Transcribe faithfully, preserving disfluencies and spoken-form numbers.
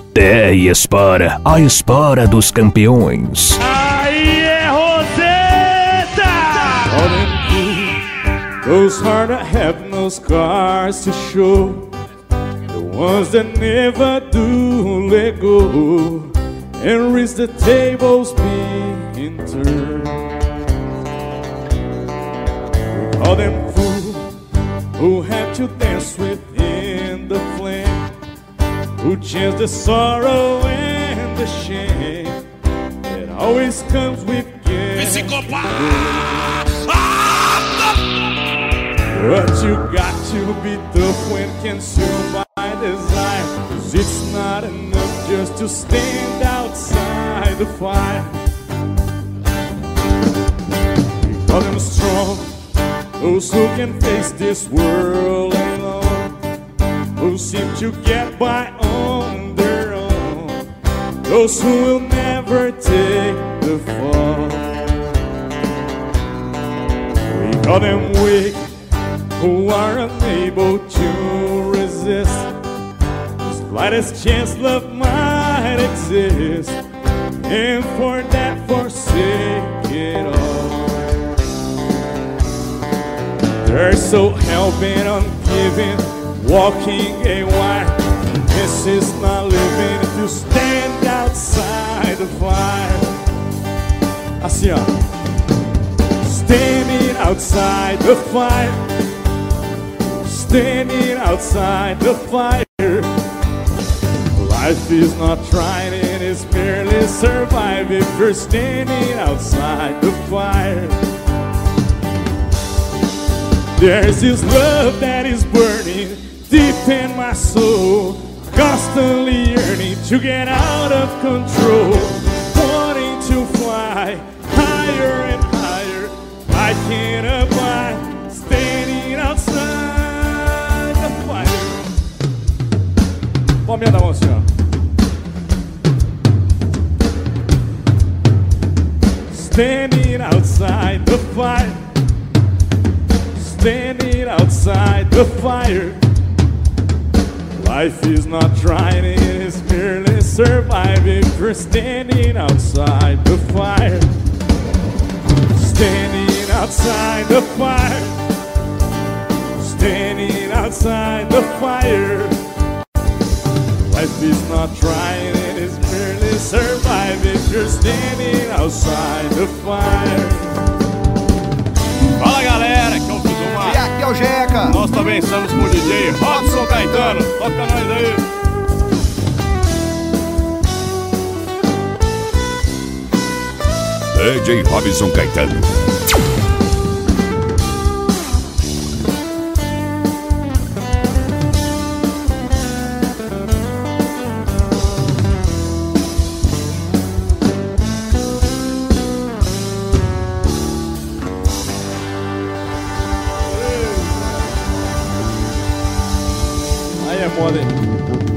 Terra e Espora, a espora dos campeões. Aí é Roseta! All them cool, those hard to have no scars to show. The ones that never do let go and reach the tables being turned. We call them fools who had to dance within the flame, who chance the sorrow and the shame that always comes with getting. But you got to be tough when consumed by desire, 'cause it's not enough just to stand outside the fire. We call them strong, those who can face this world alone, who seem to get by on their own, those who will never take the fall. We call them weak, who are unable to resist the slightest chance love might exist, and for that forsake it all. They're so hell-bent on giving, walking a wire. This is not living to stand outside the fire. Assim, ó. Standing outside the fire, standing outside the fire. Life is not trying, it is merely surviving if you're standing outside the fire. There's this love that is burning deep in my soul, constantly yearning to get out of control, wanting to fly higher and higher. I can't abide standing outside the fire. Palminha da mão, senhor. Standing outside the fire, standing outside the fire. Life is not trying, it is merely surviving for standing outside the fire. Standing outside the fire, standing outside the fire. Life is not trying, it is merely surviving if you're standing outside the fire. Fala galera, que é o Fizumar. E aqui é o Jeca. Nós também estamos com o D J Robson Caetano. Toca nós aí. D J Robson Caetano. Aí é moda, hein?